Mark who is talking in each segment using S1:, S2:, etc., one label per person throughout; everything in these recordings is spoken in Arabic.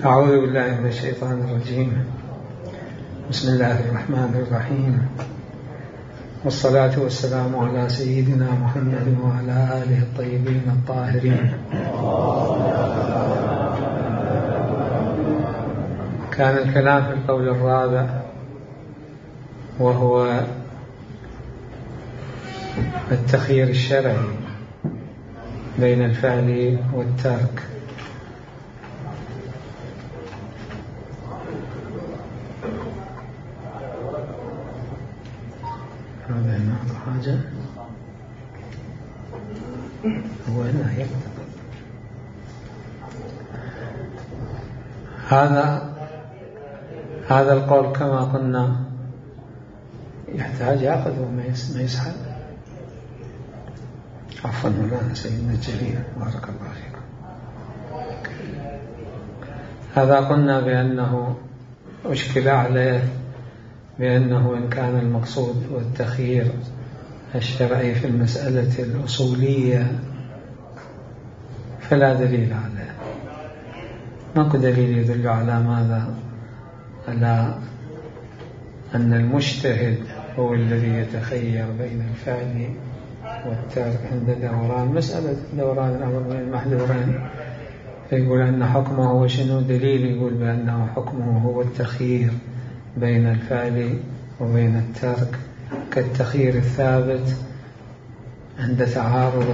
S1: أعوذ بالله من الشيطان الرجيم. بسم الله الرحمن الرحيم، والصلاة والسلام على سيدنا محمد وعلى آله الطيبين الطاهرين. كان الكلام في القول الرابع، وهو التخيير الشرعي بين الفعل والترك. حاجة هو هنا يكتب هذا القول كما قلنا يحتاج يأخذ وما يسحب. عفوا مولانا سيدنا الجليل بارك الله فيكم. هذا قلنا بأنه أشكل عليه بأنه إن كان المقصود والتخيير الشرعي في المسألة الأصولية فلا دليل عليه. ماكو دليل يدل على ماذا؟ على أن المجتهد هو الذي يتخير بين الفعل والترك عند دوران مسألة دوران الأمر بين المحذورين، فيقول أن حكمه هو شنو؟ دليل يقول بأنه حكمه هو التخيير بين الفعل وبين الترك، كالتخيير الثابت عند تعارض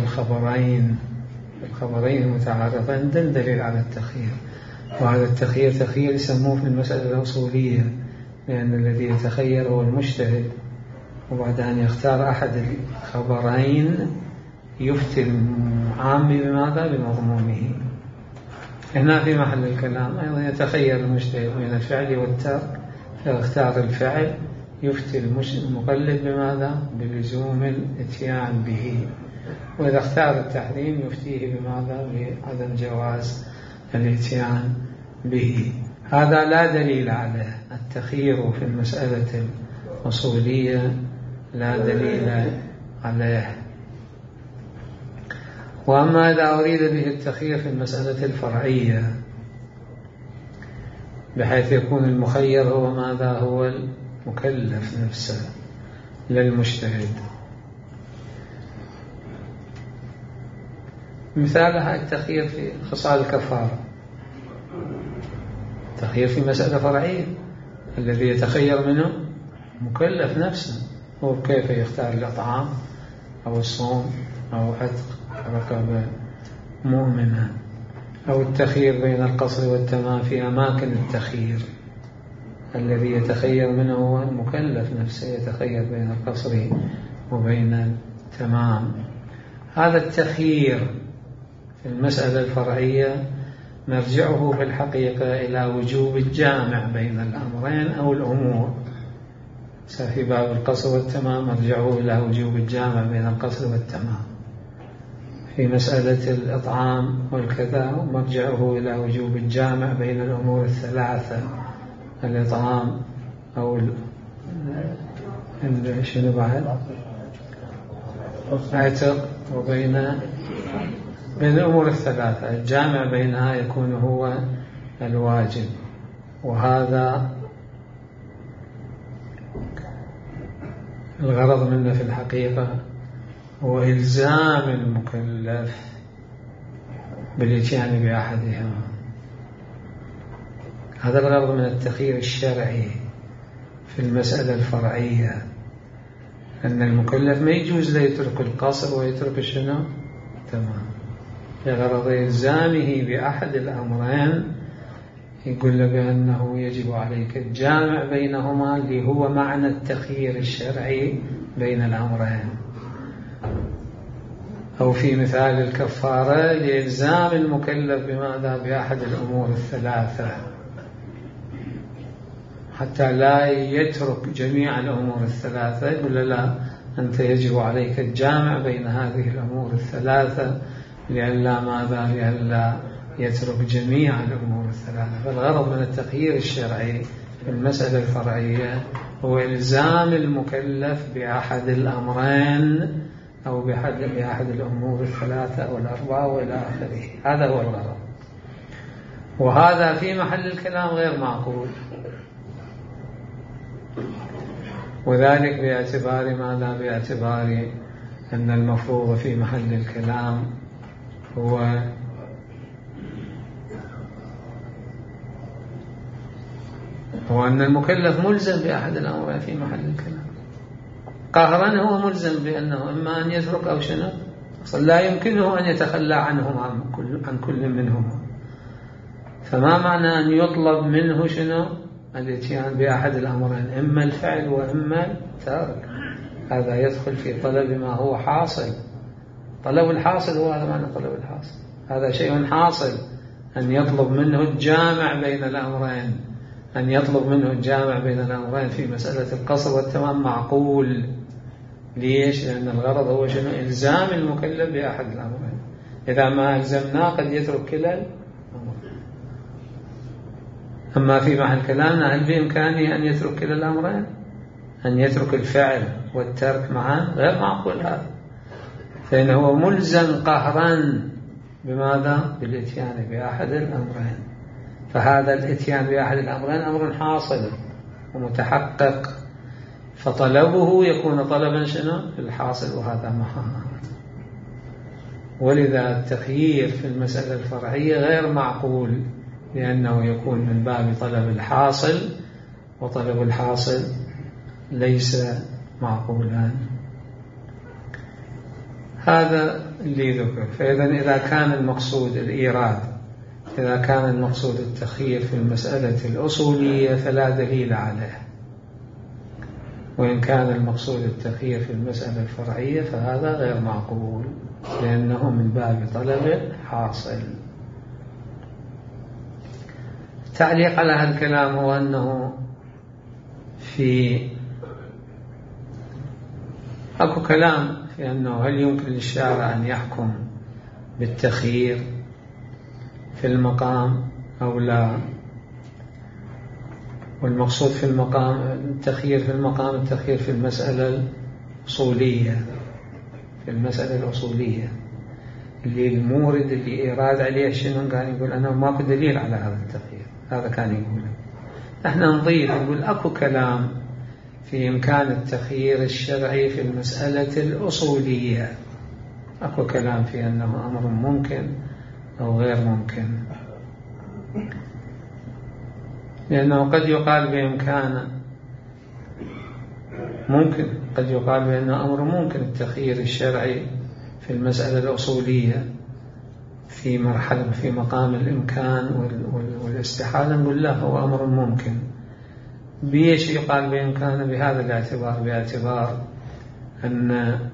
S1: الخبرين متعارضين دليل على التخيير. وهذا التخيير تخيير يسموه في المسألة الأصولية، لأن الذي يتخير هو المجتهد، وبعد أن يختار أحد الخبرين يفتي العام بماذا؟ بمضمونه. هنا في محل الكلام أيضا يتخير المجتهد بين الفعل والترك، فاختار الفعل يفتي المقلد بماذا؟ بلزوم الاتيان به، وإذا اختار التحريم يفتيه بماذا؟ بعدم جواز الاتيان به. هذا لا دليل عليه. التخيير في المسألة الأصولية لا دليل عليه. وأما إذا أريد به التخيير في المسألة الفرعية بحيث يكون المخير هو ماذا؟ هو المكلف نفسه للمجتهد. مثالها التخيير في خصال الكفارة، التخيير في مسألة فرعية الذي يتخير منه مكلف نفسه، هو كيف يختار الإطعام أو الصوم أو عتق رقبة مؤمنة، أو التخيير بين القصر والتمام في أماكن التخيير الذي يتخير منه هو المكلف نفسه، يتخير بين القصر وبين التمام. هذا التخيير في المسألة الفرعية مرجعه في الحقيقة إلى وجوب الجامع بين الأمرين أو الأمور. في باب القصر والتمام مرجعه إلى وجوب الجامع بين القصر والتمام. في مسألة الإطعام والكذا مرجعه إلى وجوب الجامع بين الأمور الثلاثة، الإطعام أو شنو بعد؟ عتق، وبين الأمور الثلاثة الجامع بينها يكون هو الواجب. وهذا الغرض منه في الحقيقة هو إلزام المكلف بالإتيان بأحدهما. هذا الغرض من التخيير الشرعي في المسألة الفرعية، أن المكلف ما يجوز له يترك القصر ويترك شنو؟ تمام. لغرض إلزامه بأحد الأمرين يقول له بأنه يجب عليك الجامع بينهما، اللي هو معنى التخيير الشرعي بين الأمرين. أو في مثال الكفارة لإلزام المكلف بماذا؟ بأحد الأمور الثلاثة، حتى لا يترك جميع الأمور الثلاثة. يقول لا، أنت يجب عليك الجامع بين هذه الأمور الثلاثة لئلا ماذا؟ لئلا يترك جميع الأمور الثلاثة. فالغرض من التخيير الشرعي في المسألة الفرعية هو إلزام المكلف بأحد الأمرين أو بأحد الأمور الثلاثة أو الأربعة وإلى آخره. هذا هو الغرض. وهذا في محل الكلام غير معقول، وذلك باعتبار ماذا؟ باعتبار أن المفروض في محل الكلام هو أن المكلف ملزم بأحد الأمرين في محل الكلام. قهرا هو ملزم بأنه إما أن يترك أو شنو، لا يمكنه أن يتخلى عنهم عن كل منهما. فما معنى أن يطلب منه شنو؟ الاتيان بأحد الأمرين، إما الفعل وإما الترك. هذا يدخل في طلب ما هو حاصل. طلب الحاصل هو هذا معنى طلب الحاصل، هذا شيء حاصل. أن يطلب منه الجامع بين الأمرين، أن يطلب منه الجامع بين الأمرين في مسألة القصر والتمام معقول. ليش؟ لأن الغرض هو شنو؟ إلزام المكلف بأحد الأمرين. إذا ما ألزمناه قد يترك كلا الأمر. أما في محل كلامنا هل بإمكانه أن يترك كلا الأمرين؟ أن يترك الفعل والترك معا؟ غير معقول هذا. فإنه ملزم قهرا بماذا؟ بالإتيان بأحد الأمرين. فهذا الإتيان بأحد الأمرين أمر حاصل ومتحقق، فطلبه يكون طلبا شنو؟ الحاصل، وهذا محال. ولذا التخيير في المسألة الفرعية غير معقول، لأنه يكون من باب طلب الحاصل، وطلب الحاصل ليس معقولا. هذا اللي ذكر. فإذا إذا كان المقصود الإيراد، إذا كان المقصود التخيير في المسألة الأصولية فلا دليل عليه، وإن كان المقصود التخيير في المسألة الفرعية فهذا غير معقول، لأنه من باب طلب حاصل. التعليق على هذا الكلام هو أنه أكو كلام في أنه هل يمكن للشارع أن يحكم بالتخيير في المقام أو لا. والمقصود في المقام التخيير في المقام التخيير في المسألة الأصولية، في المسألة الأصولية اللي المورد اللي إيراد عليه شنو كان يقول أنا ماكو دليل على هذا التخيير. هذا كان يقول احنا نضيف نقول أكو كلام في إمكان التخيير الشرعي في المسألة الأصولية، أكو كلام في أنه أمر ممكن أو غير ممكن، لأنه قد يقال بإمكانه ممكن، قد يقال بأنه أمر ممكن التخيير الشرعي في المسألة الأصولية في مرحلة في مقام الإمكان والاستحالة، نقول لا هو أمر ممكن. بيش يقال بإمكانه بهذا الاعتبار، باعتبار أن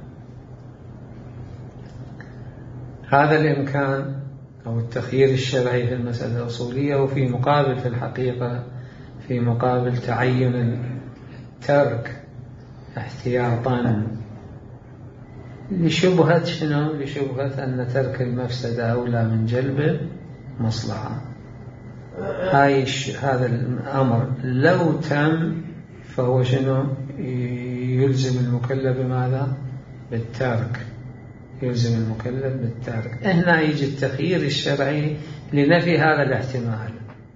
S1: هذا الإمكان أو التخيير الشرعي في المسألة الأصولية وفي مقابل في الحقيقة في مقابل تعين الترك احتياطا لشبهة شنو؟ لشبهة أن ترك المفسدة أولى من جلب مصلحة. هذا الأمر لو تم فهو شنو؟ يلزم المكلف بماذا؟ بالترك، يلزم المكلف بالترك. هنا يجي التخيير الشرعي لنفي هذا الاحتمال،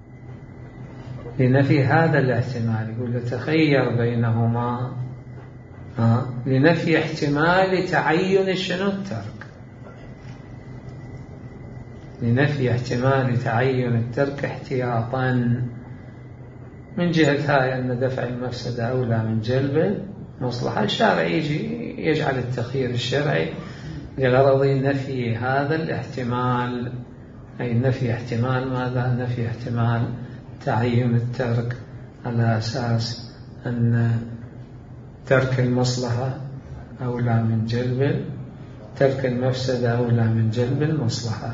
S1: لنفي هذا الاحتمال. يقول له تخير بينهما لنفي احتمال تعين شنو؟ الترك، لنفي احتمال تعين الترك احتياطا من جهة هاي أن دفع المفسدة أولى من جلب مصلحة. الشارع يجي يجعل التخيير الشرعي لغرض نفي هذا الاحتمال، أي نفي احتمال ماذا؟ نفي احتمال تعين الترك على أساس أن ترك المصلحة أولى من جلب، ترك المفسدة أولى من جلب المصلحة.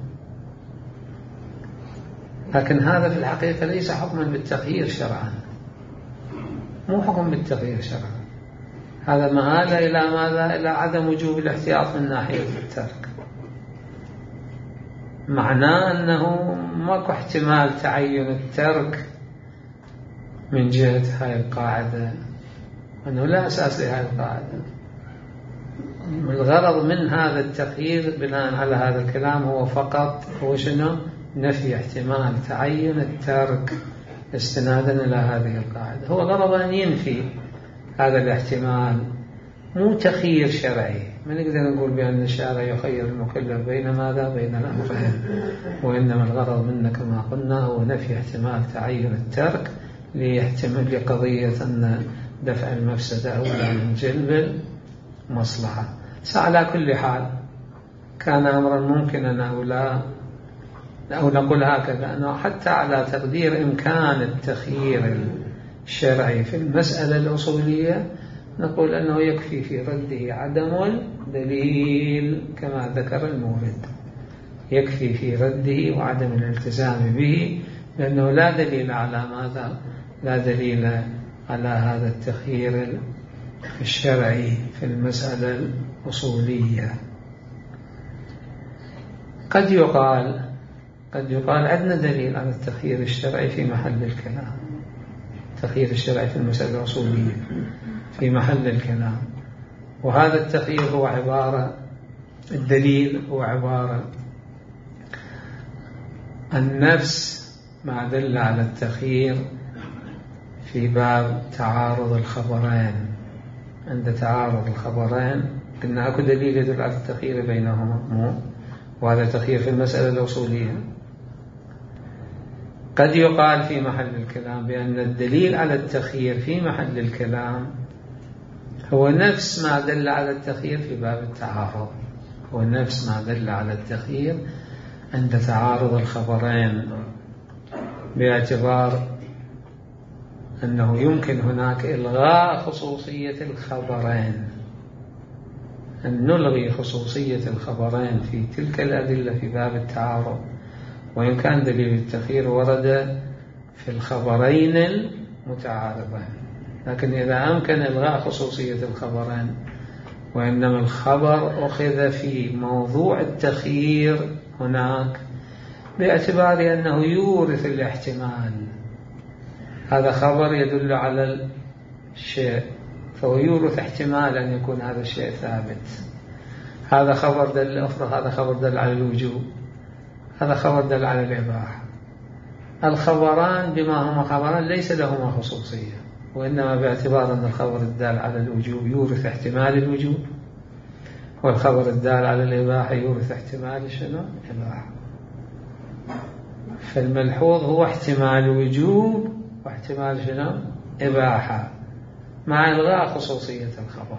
S1: لكن هذا في الحقيقة ليس حكما بالتخيير شرعا، مو حكم بالتخيير شرعا، هذا مآل إلى ماذا؟ إلى عدم وجوب الاحتياط من ناحية الترك. معناه أنه ماكو احتمال تعين الترك من جهة هاي القاعدة، أنه لا أساس لهذه القاعدة. الغرض من هذا التخيير بناء على هذا الكلام هو فقط هو شنو؟ نفي احتمال تعين الترك استنادا إلى هذه القاعدة. هو غرض أن ينفي هذا الاحتمال، مو تخيير شرعي. ما نقدر نقول بأن الشارع يخير المكلف بين ماذا؟ بين الأمرين. وإنما الغرض منه كما قلنا هو نفي احتمال تعين الترك ليحتمل لقضية أن دفع المفسدة أولى من جلب المصلحة. على كل حال كان أمرا ممكنا أو نقول هكذا، أنه حتى على تقدير إمكان التخيير الشرعي في المسألة الأصولية نقول أنه يكفي في رده عدم الدليل كما ذكر المورد، يكفي في رده وعدم الالتزام به، لأنه لا دليل على ماذا؟ لا دليل على هذا التخيير الشرعي في المسألة الأصولية. قد يقال عندنا دليل على التخيير الشرعي في محل الكلام، التخيير الشرعي في المسألة الأصولية في محل الكلام، وهذا التخيير هو عبارة، الدليل هو عبارة النفس ما دل على التخيير في باب تعارض الخبرين. عند تعارض الخبرين قلنا أكو دليل يدل على التخيير بينهما، وهذا تخيير في المسألة الأصولية. قد يقال في محل الكلام بأن الدليل على التخيير في محل الكلام هو نفس ما دل على التخيير في باب التعارض، هو نفس ما دل على التخيير عند تعارض الخبرين، باعتبار أنه يمكن هناك إلغاء خصوصية الخبرين، أن نلغي خصوصية الخبرين في تلك الأدلة في باب التعارض، وإن كان دليل التخيير ورد في الخبرين المتعارضين. لكن إذا أمكن إلغاء خصوصية الخبرين وإنما الخبر أخذ في موضوع التخيير هناك باعتبار أنه يورث الاحتمال، هذا خبر يدل على الشيء فهو يورث احتمال أن يكون هذا الشيء ثابت، هذا خبر دل أفرض هذا خبر دل على الوجوب، هذا خبر دل على الإباحة. الخبران بما هما خبران ليس لهما خصوصية، وإنما باعتبار أن الخبر الدال على الوجوب يورث احتمال الوجوب، والخبر الدال على الإباحة يورث احتمال شنو؟ الإباحة. فالملحوظ هو احتمال وجوب واحتمال شنو؟ إباحة، مع إلغاء خصوصية الخبر،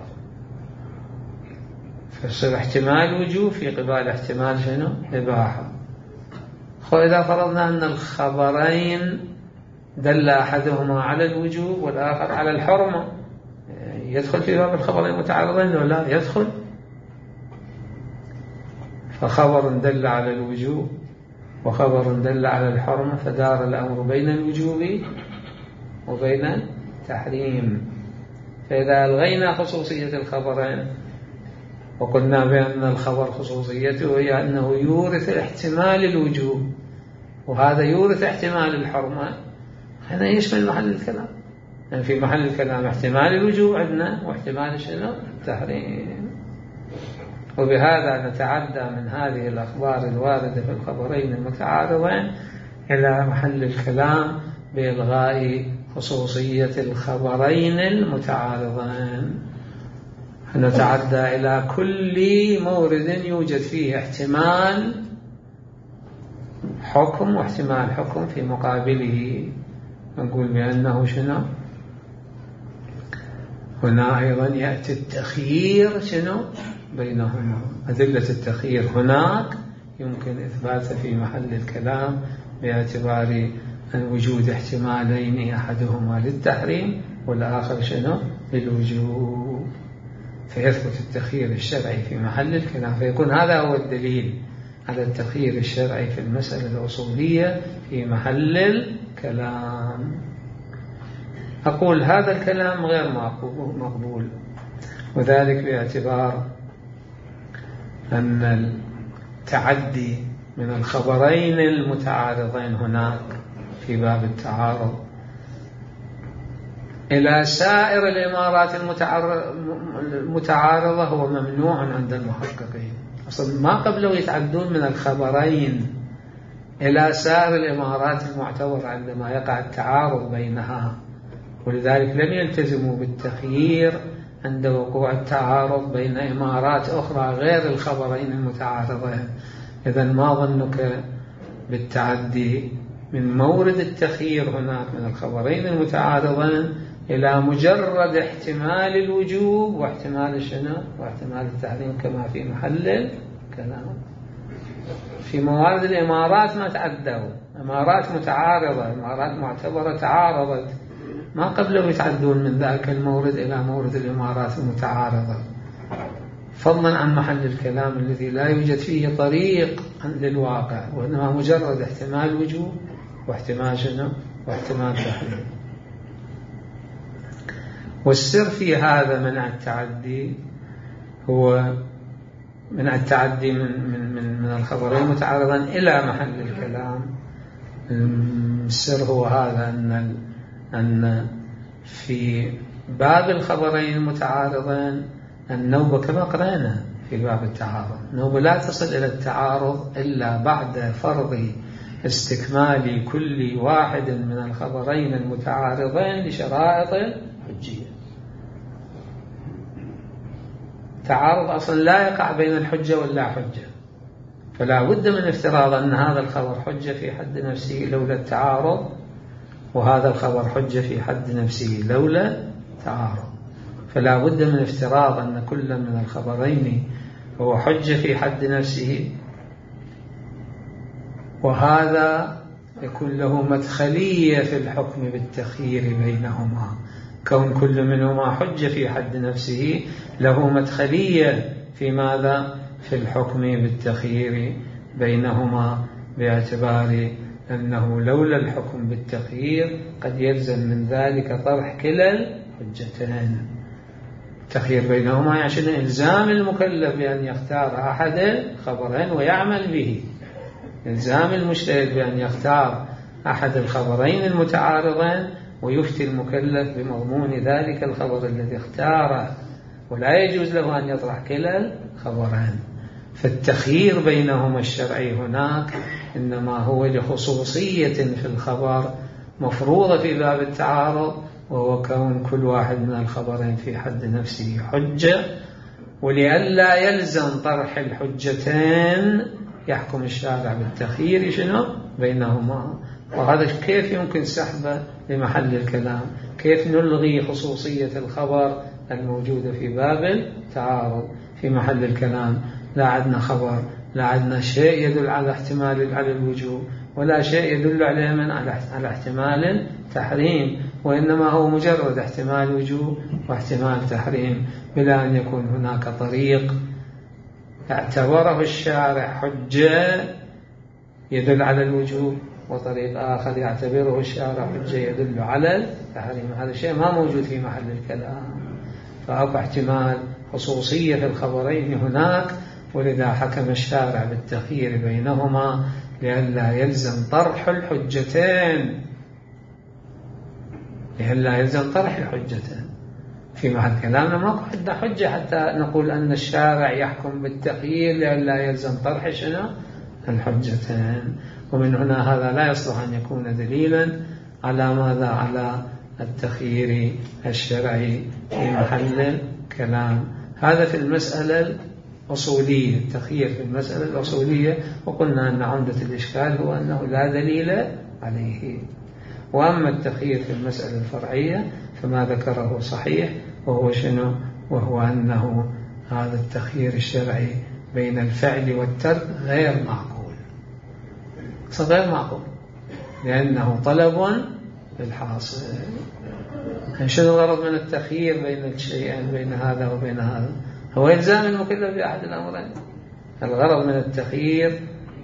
S1: فيصير احتمال وجوب في قبال احتمال شنو؟ إباحة. وإذا فرضنا أن الخبرين دل أحدهما على الوجوب والآخر على الحرمة، يدخل في باب الخبرين المتعارضين ولا لا يدخل؟ فخبر دل على الوجوب وخبر دل على الحرمة، فدار الأمر بين الوجوب وبين التحريم. فإذا ألغينا خصوصية الخبرين وقلنا بأن الخبر خصوصيته هي أنه يورث احتمال الوجوب وهذا يورث احتمال الحرمة، هذا يشمل محل الكلام. يعني في محل الكلام احتمال الوجوب عندنا واحتمال شنو؟ التحريم. وبهذا نتعدى من هذه الأخبار الواردة في الخبرين المتعارضين إلى محل الكلام بإلغاء خصوصية الخبرين المتعارضين، نتعدى إلى كل مورد يوجد فيه احتمال حكم واحتمال حكم في مقابله، نقول بأنه شنو؟ هنا أيضا يأتي التخيير شنو؟ بينهما. أدلة التخيير هناك يمكن إثباتها في محل الكلام باعتبار أن وجود احتمالين أحدهما للتحريم والآخر شنو؟ للوجوب، فيثبت التخيير الشرعي في محل الكلام، فيكون هذا هو الدليل على التخيير الشرعي في المسألة الأصولية في محل الكلام. أقول هذا الكلام غير مقبول، وذلك باعتبار أن التعدي من الخبرين المتعارضين هناك في باب التعارض إلى سائر الإمارات المتعارضة هو ممنوع عند المحققين. أصلا ما قبلوا يتعدون من الخبرين إلى سائر الإمارات المعتبرة عندما يقع التعارض بينها، ولذلك لم يلتزموا بالتخيير عند وقوع التعارض بين إمارات أخرى غير الخبرين المتعارضين. إذن ما ظنك بالتعدي من مورد التخيير هناك من الخبرين المتعارضين إلى مجرد احتمال الوجوب واحتمال شنو؟ واحتمال التحريم كما في محل الكلام. في موارد الإمارات ما تعدوا، إمارات متعارضة، إمارات معتبرة تعارضت، ما قبلوا يتعدون من ذاك المورد إلى مورد الإمارات المتعارضة، فضلا عن محل الكلام الذي لا يوجد فيه طريق للواقع، وإنما مجرد احتمال وجوب واحتمال شنو؟ واحتمال تحريم. والسر في هذا منع التعدي هو منع التعدي من الخبرين المتعارضين إلى محل الكلام. السر هو هذا أن في باب الخبرين المتعارضين النوبة كما قرأنا في باب التعارض، النوبة لا تصل إلى التعارض إلا بعد فرض استكمال كل واحد من الخبرين المتعارضين لشرائط الحجية. تعارض أصلا لا يقع بين الحجة واللا حجة، فلا بد من افتراض أن هذا الخبر حجة في حد نفسه لولا التعارض، وهذا الخبر حجة في حد نفسه لولا تعارض. فلا بد من افتراض أن كل من الخبرين هو حجة في حد نفسه، وهذا يكون له مدخلية في الحكم بالتخيير بينهما. كون كل منهما حجة في حد نفسه له مدخلية في ماذا؟ في الحكم بالتخيير بينهما، باعتبار أنه لولا الحكم بالتخيير قد يلزم من ذلك طرح كلا الحجتين. التخيير بينهما يعني إلزام المكلف بأن يختار أحد الخبرين ويعمل به، إلزام المجتهد بأن يختار أحد الخبرين المتعارضين ويفتي المكلف بمضمون ذلك الخبر الذي اختاره، ولا يجوز له أن يطرح كلا الخبرين. فالتخيير بينهما الشرعي هناك إنما هو لخصوصية في الخبر مفروضة في باب التعارض، وهو كون كل واحد من الخبرين في حد نفسه حجة، ولئلا يلزم طرح الحجتين يحكم الشارع بالتخيير شنو بينهما. وهذا كيف يمكن سحبه لمحل الكلام؟ كيف نلغي خصوصية الخبر الموجودة في باب التعارض في محل الكلام؟ لا عندنا خبر، لا عندنا شيء يدل على احتمال على الوجوب، ولا شيء يدل عليه من على احتمال تحريم، وإنما هو مجرد احتمال وجوب واحتمال تحريم، بلا أن يكون هناك طريق اعتبره الشارع حجة يدل على الوجوب، وطريق آخر يعتبره الشارع حجة يدل على التحريم. هذا الشيء ما موجود في محل الكلام، فأبقى احتمال خصوصية في الخبرين هناك، ولذا حكم الشارع بالتخيير بينهما لئلا يلزم طرح الحجتين، لئلا يلزم طرح الحجتين في محل كلامنا. ما عندنا حجة حتى نقول أن الشارع يحكم بالتخيير لئلا يلزم طرح شنو الحجتين. ومن هنا هذا لا يصلح أن يكون دليلا على ماذا؟ على التخيير الشرعي في محل الكلام. هذا في المسألة الأصولية، التخيير في المسألة الأصولية، وقلنا أن عمدة الإشكال هو أنه لا دليل عليه. وأما التخيير في المسألة الفرعية فما ذكره صحيح، وهو شنو؟ وهو أنه هذا التخيير الشرعي بين الفعل والترك غير معقول، غير معقول، لأنه طلب بالحاصل. شنو الغرض من التخيير بين الشيئين، بين هذا وبين هذا؟ هو إلزام المكلف بأحد الأمرين. الغرض من التخيير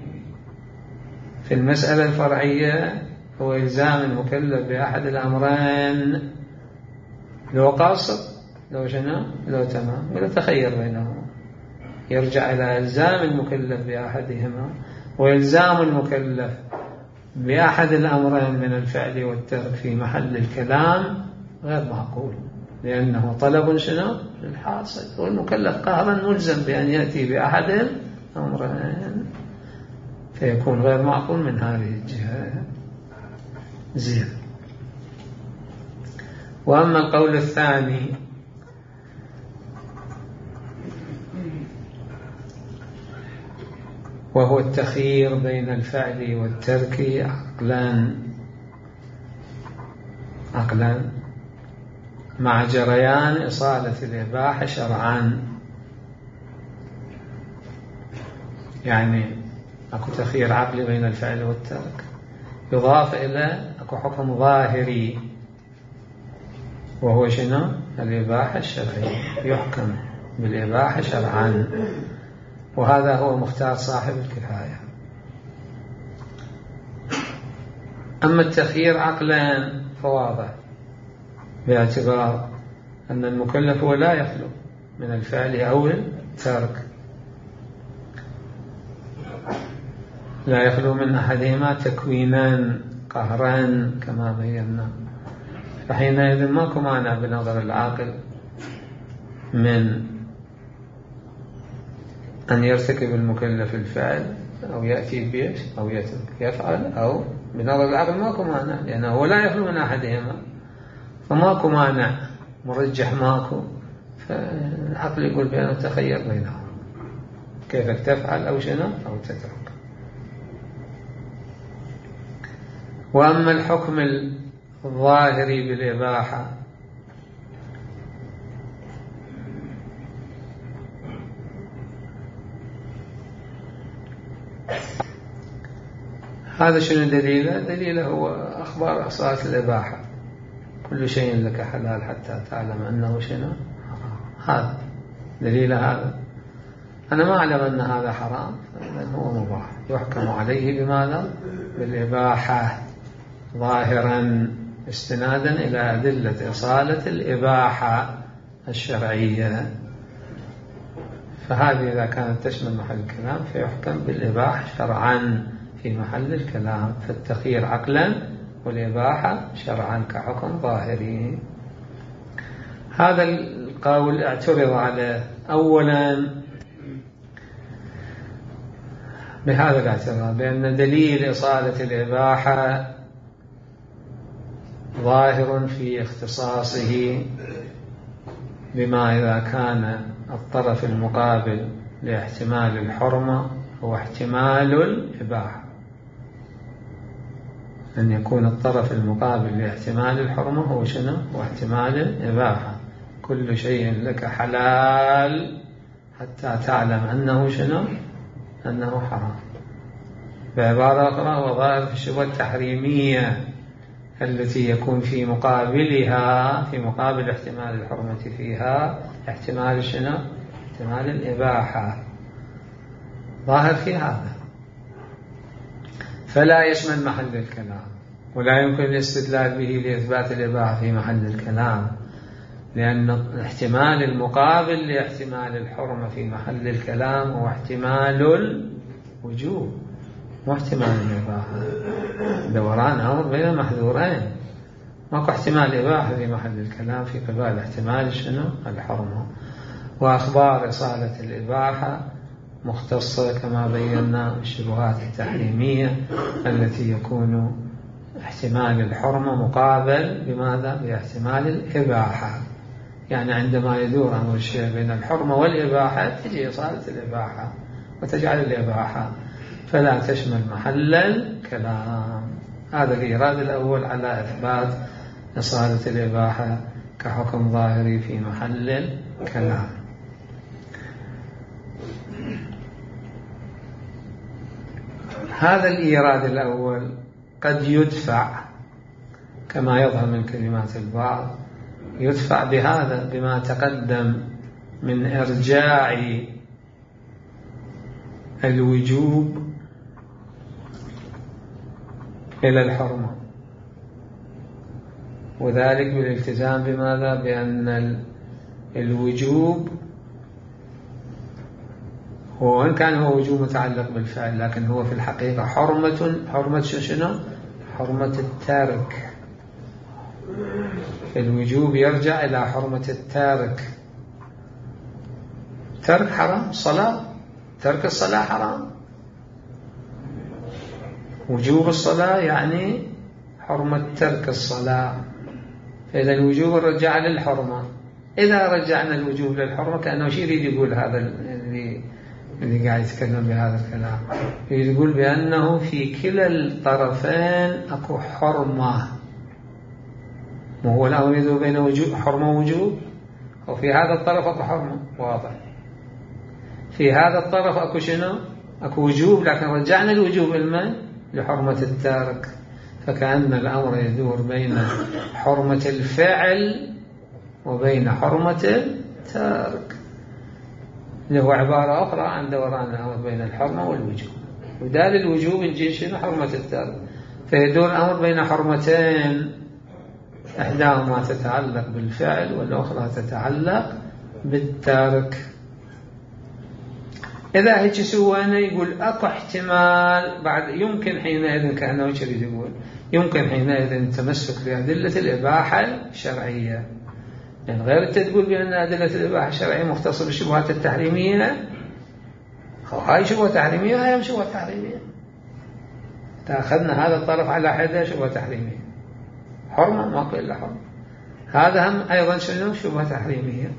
S1: في المسألة الفرعية هو إلزام المكلف بأحد الأمرين، لو قاصر لو شنو لو تمام، ولا تخير بينهما، يرجع إلى إلزام المكلف بأحدهما. وإلزام المكلف بأحد الأمرين من الفعل والترك في محل الكلام غير معقول، لأنه طلب شنو للحاصل، والمكلف قهرا ملزم بأن يأتي بأحد الأمرين. فيكون غير معقول من هذه الجهة. زين. وأما القول الثاني وهو التخيير بين الفعل والترك عقلا مع جريان إصالة الإباحة شرعا. يعني أكو تخيير عقلي بين الفعل والترك، يضاف إلى أكو حكم ظاهري وهو شنو؟ الإباحة الشرعية، يحكم بالإباحة شرعا، وهذا هو مختار صاحب الكفاية. أما التخيير عقلا فواضح، باعتبار أن المكلف هو لا يخلو من الفعل أو الترك، لا يخلو من أحدهما تكوينا قهرا كما بينا، فحينئذ ماكو مانع بنظر العاقل من أن يرتكب المكلف الفعل أو يأتي بيش أو يترك، يفعل أو بنظر العقل ماكو مانع، لأنه هو لا يخلو من أحدهما، فماكو مانع مرجح ماكو، فالعقل يقول بأنه تخير بينهم كيف تفعل أو شنو أو تترك. وأما الحكم الظاهري بالإباحة هذا شنو دليله؟ دليله هو أخبار أصالة الإباحة، كل شيء لك حلال حتى تعلم أنه شنو هذا دليله. هذا أنا ما أعلم أن هذا حرام، لأنه هو مباح، يحكم عليه بماذا؟ بالإباحة ظاهرا استنادا إلى أدلة إصالة الإباحة الشرعية. فهذه إذا كانت تشمل محل الكلام فيحكم بالإباحة شرعا في محل الكلام، فالتخيير عقلا والإباحة شرعا كحكم ظاهري. هذا القول اعترض عليه أولا بهذا الاعتراض، بأن دليل إصالة الإباحة ظاهر في اختصاصه بما إذا كان الطرف المقابل لاحتمال الحرمة هو احتمال الإباحة، أن يكون الطرف المقابل لاحتمال الحرمة هو شنو؟ هو احتمال الإباحة. كل شيء لك حلال حتى تعلم أنه شنو؟ أنه حرام. بعبارة أخرى هو ظاهر في الشبهة التحريمية التي يكون في مقابلها، في مقابل احتمال الحرمة فيها احتمال شنو؟ احتمال الإباحة، ظاهر في هذا، فلا يشمل محل الكلام، ولا يمكن الاستدلال به لإثبات الإباحة في محل الكلام، لأن احتمال المقابل لاحتمال الحرمة في محل الكلام هو احتمال الوجوب واحتمال الإباحة، دوران أمر بين محذورين، ماكو احتمال إباحة في محل الكلام في قبال احتمال شنو؟ الحرمة. وأخبار إصالة الإباحة مختصة كما بينا الشبهات التحريمية التي يكون احتمال الحرمة مقابل بماذا؟ باحتمال الإباحة. يعني عندما يدور أمر الشيء بين الحرمة والإباحة تجي إصالة الإباحة وتجعل الإباحة، فلا تشمل محل الكلام. هذا الإيراد الأول على إثبات إصالة الإباحة كحكم ظاهري في محل الكلام. هذا الإيراد الأول قد يدفع كما يظهر من كلمات البعض، يدفع بهذا بما تقدم من إرجاع الوجوب إلى الحرمة، وذلك بالالتزام بماذا؟ بأن الوجوب هو وإن كان هو وجوب متعلق بالفعل، لكن هو في الحقيقة حرمة شنو؟ حرمة التارك. الوجوب يرجع إلى حرمة التارك. ترك حرام، صلاة، ترك الصلاة حرام، وجوب الصلاة يعني حرمة ترك الصلاة، فإذا الوجوب رجع للحرمة. إذا رجعنا الوجوب للحرمة كأنه شيء يريد يقول هذا اللي قاعد يتكلم بهذا الكلام، يقول بأنه في كلا الطرفين أكو حرمة، وهو الأمر يدور بين وجوب حرمة ووجوب، وفي هذا الطرف أكو حرمة واضح، في هذا الطرف أكو شنو؟ أكو وجوب، لكن رجعنا الوجوب لحرمة التارك، فكأن الأمر يدور بين حرمة الفعل وبين حرمة التارك، اللي هو عبارة أخرى عن دوران الأمر بين الحرمة والوجوب، ودال الوجوب نجي شنو؟ حرمة التارك، فيدور الأمر بين حرمتين، إحداهما تتعلق بالفعل والأخرى تتعلق بالتارك. إذا هيك سوينا يقول أكو احتمال بعد، يمكن حينئذ كأنه يريد يقول يمكن حينئذ التمسك بأدلة الإباحة الشرعية، يعني غير تقول بأن أدلة الإباحة الشرعية مختصة بالشبهات التحريمية، هاي شبهة تحريمية هاي شبهة تحريمية، تأخذنا هذا الطرف على حدة شبهة تحريمية، حرمة ما قيل له حرمة، هذا هم أيضا شنو؟ شبهة تحريمية.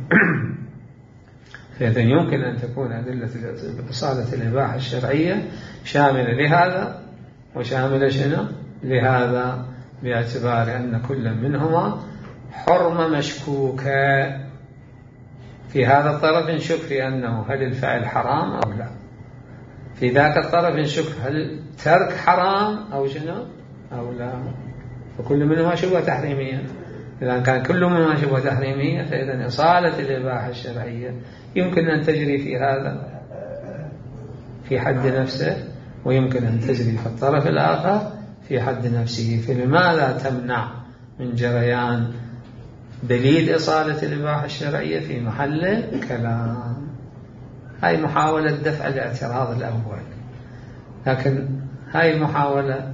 S1: فإذا يمكن أن تكون أدلة إصالة الإباحة الشرعية شاملة لهذا وشاملة شنو؟ لهذا، باعتبار أن كل منهما حرمة مشكوكة، في هذا الطرف نشك في أنه هل الفعل حرام أو لا، في ذاك الطرف نشك هل الترك حرام أو شنو أو لا، فكل منهما شبهة تحريمية. إذا كان كل منهما شبهة تحريمية فإذا إصالة الإباحة الشرعية يمكن أن تجري في هذا في حد نفسه، ويمكن أن تجري في الطرف الآخر في حد نفسه، فلماذا تمنع من جريان دليل إصالة الإباحة الشرعية في محل كلام؟ هاي محاولة دفع الاعتراض الأول، لكن هاي المحاولة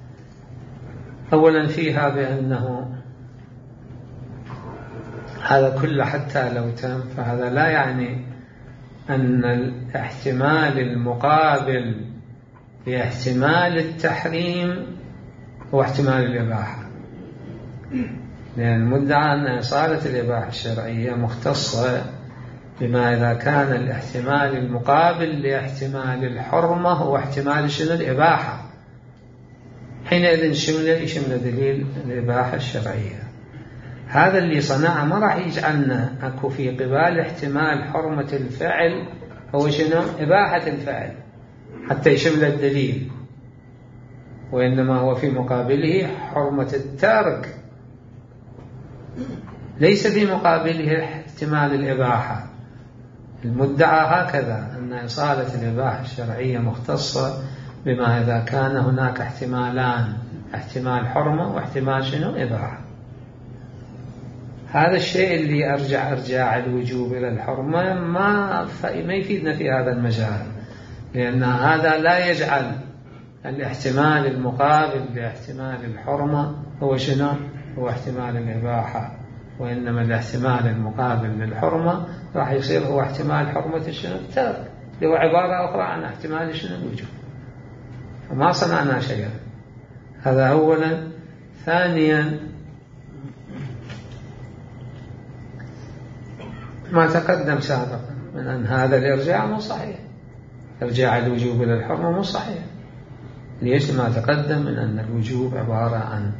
S1: أولا فيها بأنه هذا كله حتى لو تم فهذا لا يعني أن الاحتمال المقابل لاحتمال التحريم هو احتمال الإباحة، لأن المدعى أن إصالة الإباحة الشرعية مختصة بما إذا كان الاحتمال المقابل لاحتمال الحرمة هو احتمال شنو؟ الإباحة، حينئذ يشمل دليل الإباحة الشرعية. هذا اللي صنعه ما راح يجعلنا أكو في قبال احتمال حرمة الفعل هو شنو؟ إباحة الفعل حتى يشمل الدليل، وإنما هو في مقابله حرمة الترك، ليس في مقابله احتمال الإباحة. المدعى هكذا أن إصالة الإباحة الشرعية مختصة بما إذا كان هناك احتمالان، احتمال حرمة واحتمال شنو؟ إباحة. هذا الشيء اللي أرجع الوجوب إلى الحرمة ما يفيدنا في هذا المجال، لأن هذا لا يجعل الاحتمال المقابل لاحتمال الحرمة هو شنو؟ هو احتمال الإباحة، وإنما الاحتمال المقابل للحرمة راح يصير هو احتمال حرمة شنو؟ الترك، اللي هو عبارة أخرى عن احتمال شنو؟ الوجوب. فما صنعنا شيئا، هذا أولا. ثانيا ما تقدم سابقا من أن هذا الإرجاع مو صحيح، إرجاع الوجوب إلى الحرمة مو صحيح. ليش؟ ما تقدم من أن الوجوب عبارة عن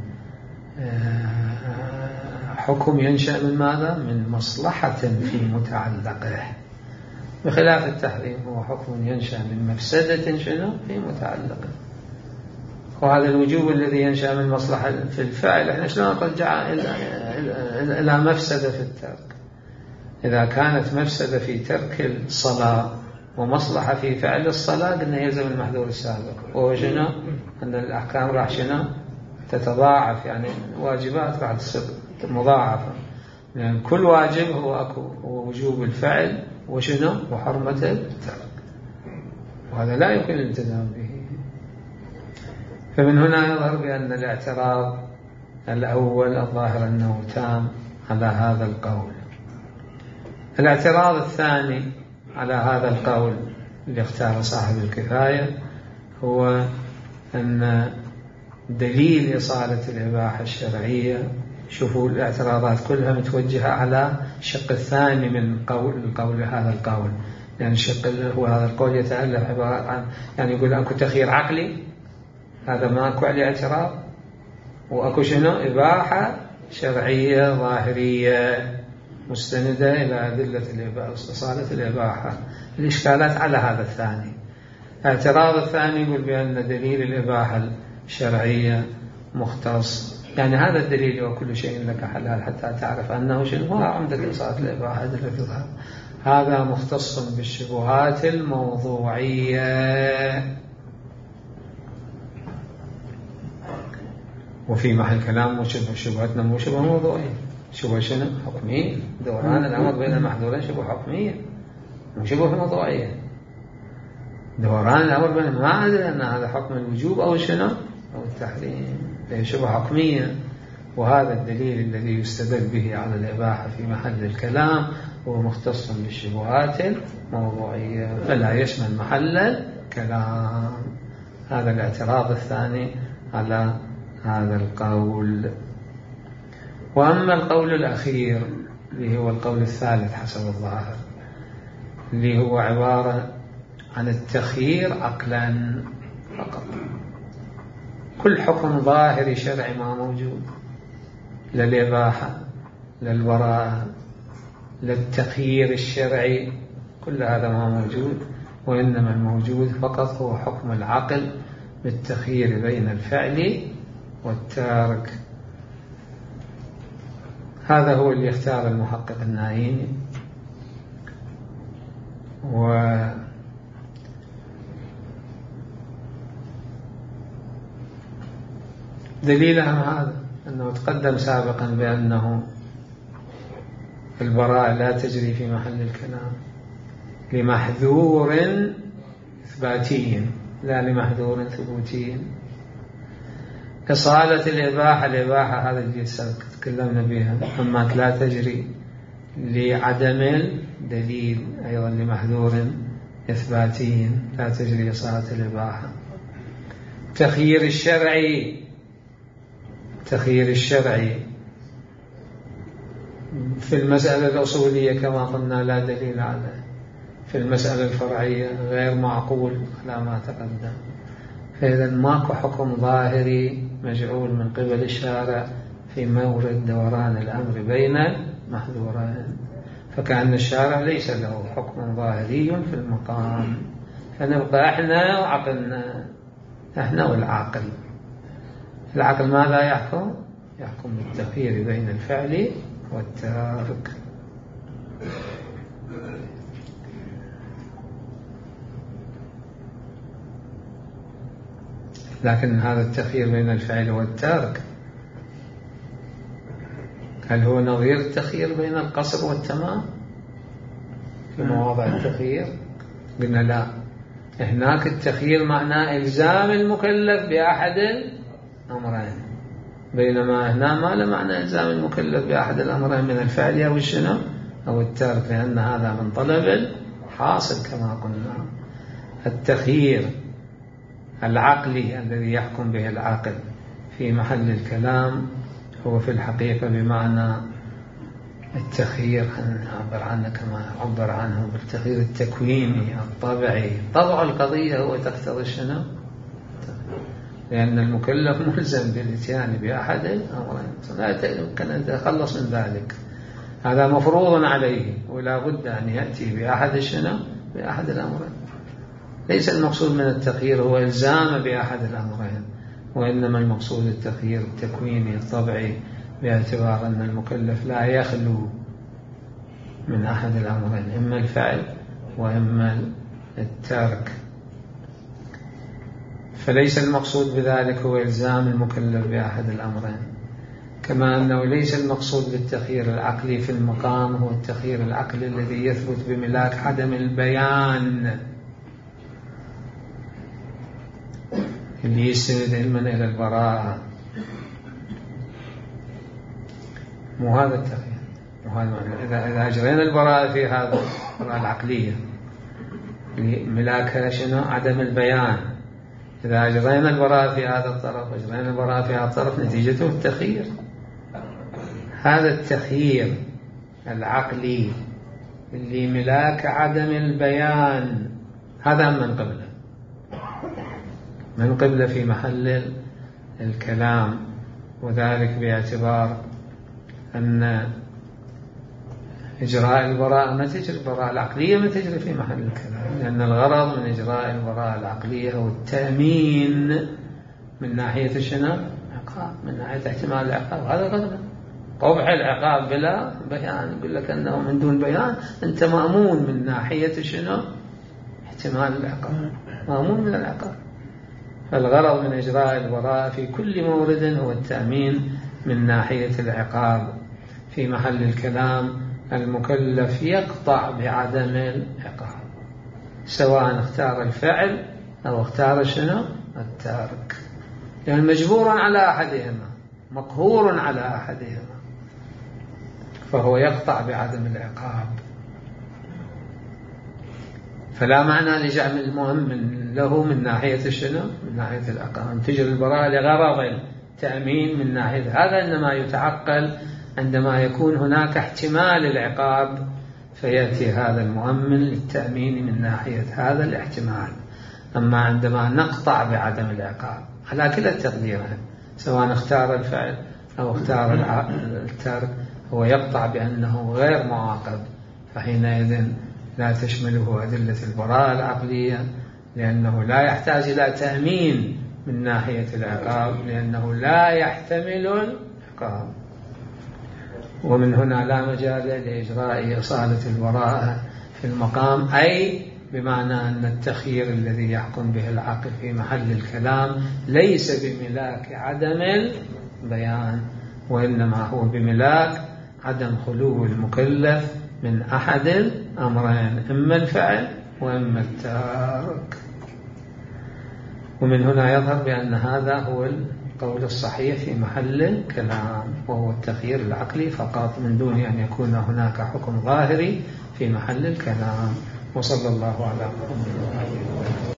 S1: حكم ينشأ من ماذا؟ من مصلحة في متعلقه، بخلاف التحريم هو حكم ينشأ من مفسدة شنو؟ في متعلقه. وهذا الوجوب الذي ينشأ من مصلحة في الفعل احنا شلون نرجع إلى مفسدة في الترك؟ إذا كانت مفسدة في ترك الصلاة ومصلحة في فعل الصلاة قلنا يلزم المحذور السابق، وهو شنو؟ أن الأحكام راح شنو؟ تتضاعف، يعني واجبات راح تصير مضاعفة، يعني كل واجب هو وجوب الفعل وشنو؟ وحرمة الترك، وهذا لا يمكن الالتزام به. فمن هنا يظهر بأن الاعتراض الأول الظاهر أنه تام على هذا القول. الاعتراض الثاني على هذا القول اللي اختار صاحب الكفاية هو أن دليل إصالة الإباحة الشرعية، شوفوا الاعتراضات كلها متوجهة على الشق الثاني من القول هذا القول. يعني الشق هو هذا القول يتألف عبارة عن يعني يقول أكو تخيير عقلي، هذا ما أكو عليه اعتراض، وأكو شنو إباحة شرعية ظاهرية مستندة إلى أدلة إصالة الإباحة. الإشكالات على هذا الثاني. الاعتراض الثاني يقول بأن دليل الإباحة الشرعية مختص، يعني هذا الدليل وكل شيء لك حلال حتى تعرف أنه شنو هو عمدة إصالة الإباحة أدلة، هذا مختص بالشبهات الموضوعية. وفي محل كلام وشبه شبهتنا مو شبه موضوعية، شبه شنو حكمية، دوران الأمر بين المحظورين شبه حكمية مو شبه موضوعية. دوران الأمر بين ما أدري أن هذا حكم الوجوب أو شنو أو التحريم، هي شبه حكمية. وهذا الدليل الذي يستدل به على الإباحة في محل الكلام هو مختص بالشبهات الموضوعية فلا يشمل محل الكلام. هذا الاعتراض الثاني على هذا القول. وأما القول الأخير اللي هو القول الثالث حسب الظاهر، اللي هو عبارة عن التخيير عقلا فقط، كل حكم ظاهري شرعي ما موجود، لا الإباحة لا البراءة لا التخيير الشرعي، كل هذا ما موجود، وإنما الموجود فقط هو حكم العقل بالتخيير بين الفعل والتارك. هذا هو اللي يختار المحقق النايمي. ودليلها هذا أنه تقدم سابقا بأنه البراءة لا تجري في محل الكلام لمحذور إثباتي لا لمحذور ثبوتي. إصالة الإباحة هذا اللي تكلمنا بها، أما لا تجري لعدم الدليل أيضا لمحذور إثباتي لا تجري إصالة الإباحة. تخيير الشرعي في المسألة الأصولية كما قلنا لا دليل عليه، في المسألة الفرعية غير معقول على ما تقدم. فإذا ماكو حكم ظاهري مجعول من قبل الشارع في مورد دوران الأمر بين محذورين، فكأن الشارع ليس له حكم ظاهري في المقام، فنبقى احنا وعقلنا، احنا والعاقل. العقل ماذا يحكم؟ يحكم بالتخيير بين الفعل والتارك. لكن هذا التخيير بين الفعل والتارك هل هو نظير التخيير بين القصر والتمام في مواضع التخيير؟ قلنا لا، هناك التخيير معناه إلزام المكلف بأحد الأمرين، بينما هنا ما له معنى إلزام المكلف بأحد الأمرين من الفعل أو الشنو أو التارك، لأن هذا من طلب الحاصل كما قلنا. التخيير العقلي الذي يحكم به العاقل في محل الكلام هو في الحقيقة بمعنى التخيير، نعبر عنه كما عبر عنه بالتخيير التكويني الطبيعي. طبع القضية هو تقتضي شنو؟ لأن المكلف ملزم بالاتيان بأحد الأمرين، لا يمكن أن يتخلص من ذلك، هذا مفروض عليه ولا بد أن يأتي بأحد شنو؟ بأحد الأمرين. ليس المقصود من التخيير هو إلزام بأحد الأمرين، وإنما المقصود التخيير التكويني الطبيعي، باعتبار أن المكلف لا يخلو من أحد الأمرين، إما الفعل وإما الترك. فليس المقصود بذلك هو إلزام المكلف بأحد الأمرين، كما أنه ليس المقصود بالتخيير العقلي في المقام هو التخيير العقلي الذي يثبت بملاك عدم البيان اللي يستند علما إلى البراءة. مو هذا التخيير، إذا أجرينا البراءة في هذا البراءة العقلية ملاكها شنو؟ عدم البيان، إذا أجرينا البراءة في هذا الطرف وأجرينا البراءة في هذا الطرف نتيجته التخيير. هذا التخيير العقلي اللي ملاك عدم البيان هذا من قبله في محل الكلام، وذلك باعتبار أن إجراء البراءة ما تجري، البراءة العقلية ما تجري في محل الكلام، لأن الغرض من إجراء البراءة العقلية هو التأمين من ناحية شنو؟ العقاب، من ناحية احتمال العقاب. هذا غرض قبح العقاب بلا بيان، يقول لك أنه من دون بيان أنت مأمون من ناحية شنو؟ احتمال العقاب، مأمون من العقاب. فالغرض من إجراء البراءة في كل مورد هو التأمين من ناحية العقاب. في محل الكلام المكلف يقطع بعدم العقاب، سواء اختار الفعل أو اختار شنو؟ التارك، يعني مجبور على أحدهما، مقهور على أحدهما، فهو يقطع بعدم العقاب. فلا معنى لجعل المؤمن له من ناحية شنو؟ من ناحية العقاب. تجري البراءة لغرض التأمين من ناحية هذا، إنما يتعقل عندما يكون هناك احتمال العقاب، فيأتي هذا المؤمن للتأمين من ناحية هذا الاحتمال. أما عندما نقطع بعدم العقاب على كلا التقديرين، سواء اختار الفعل أو اختار الترك، هو يقطع بأنه غير معاقب، فحينئذ لا تشمله أدلة البراءة العقلية، لأنه لا يحتاج إلى تأمين من ناحية العقاب، لأنه لا يحتمل العقاب. ومن هنا لا مجال لإجراء إصالة البراءة في المقام، أي بمعنى أن التخيير الذي يحكم به العقل في محل الكلام ليس بملاك عدم البيان، وإنما هو بملاك عدم خلو المكلف من أحد الأمرين، إما الفعل وإما التارك. ومن هنا يظهر بأن هذا هو القول الصحيح في محل الكلام، وهو التخيير العقلي فقط، من دون أن يكون هناك حكم ظاهري في محل الكلام. وصلى الله على محمد.